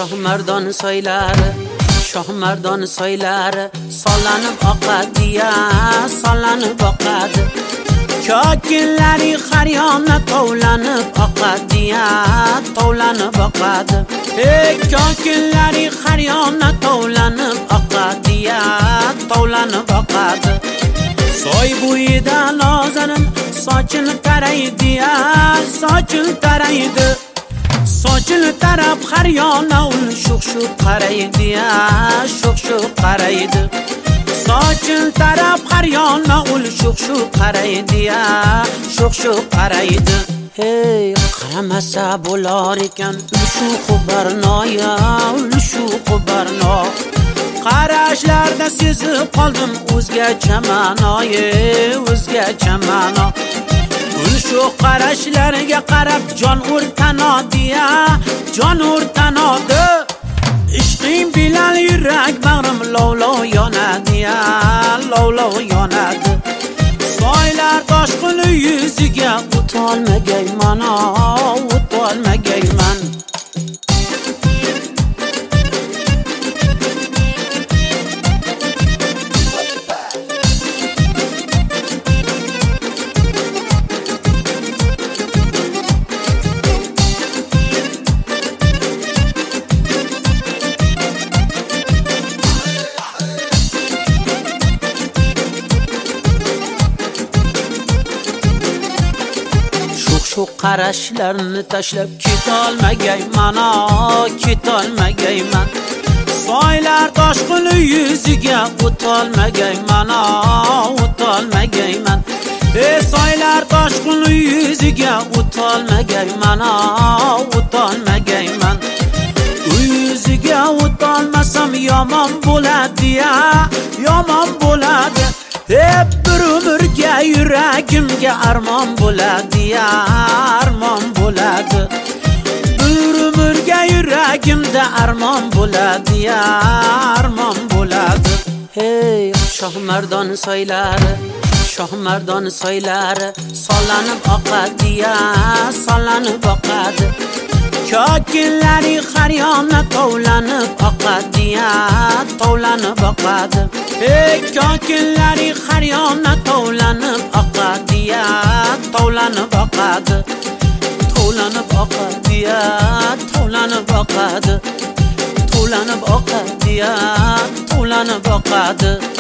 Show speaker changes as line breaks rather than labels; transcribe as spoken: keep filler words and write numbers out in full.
Shohmardon soylari, shohmardon soylari sollanib oqadiya, sollanib oqadi. Kokinlari har yonda tovlanib oqadiya, tovlanib oqadi. Ey kokinlari har yonda tovlanib oqadiya, tovlanib oqadi. Soy bo'yida nozanin sochini taraydiya, sochini taraydi. Sochini tarab har yona ul shuq-shuq qaraydi ya, shuq-shuq qaraydi. Sochini tarab har yona ul shuq-shuq qaraydi ya, shuq-shuq qaraydi. Hey, qaramasa bo'lar ekan shu xubarnoya, shu xubarno. Qarashlarda sezib qoldim o'zgacha ma'noyi, o'zgacha ma'no. Shu qarashlariga qarab jon o'rtanodiya, jon o'rtanodi. Ishqing bilan yurak bag'rim lovlov yonadiya, lovlov yonadi. Soylar toshqini yuziga o'tolmagayman, o'tolmagayman. Shu qarashlarni tashlab ketolmagayman, ketolmagayman. Soylar toshqini yuziga o'tolmagayman, o'tolmagayman. Ey soylar toshqini yuziga o'tolmagayman, o'tolmagayman. U yuziga o'tolmasam yomon bo'ladi-ya, yomon bo'ladi. Hep bir umrga yuragimga armon bo'ladi-ya, armon bo'ladi. Bir umrga yuragimda armon bo'ladi-ya, armon bo'ladi. Hey, shohmardon soylari, shohmardon soylari sollanib oqadi-ya, sollanib oqadi. Kokinlari har yonda tovlanib oqadiya, tovlanib oqadi. Ey kokinlari har yonda tovlanib oqadiya, tovlanib oqadi. Tovlanib oqadiya, tovlanib oqadi. Tovlanib oqadiya, tovlanib oqadi.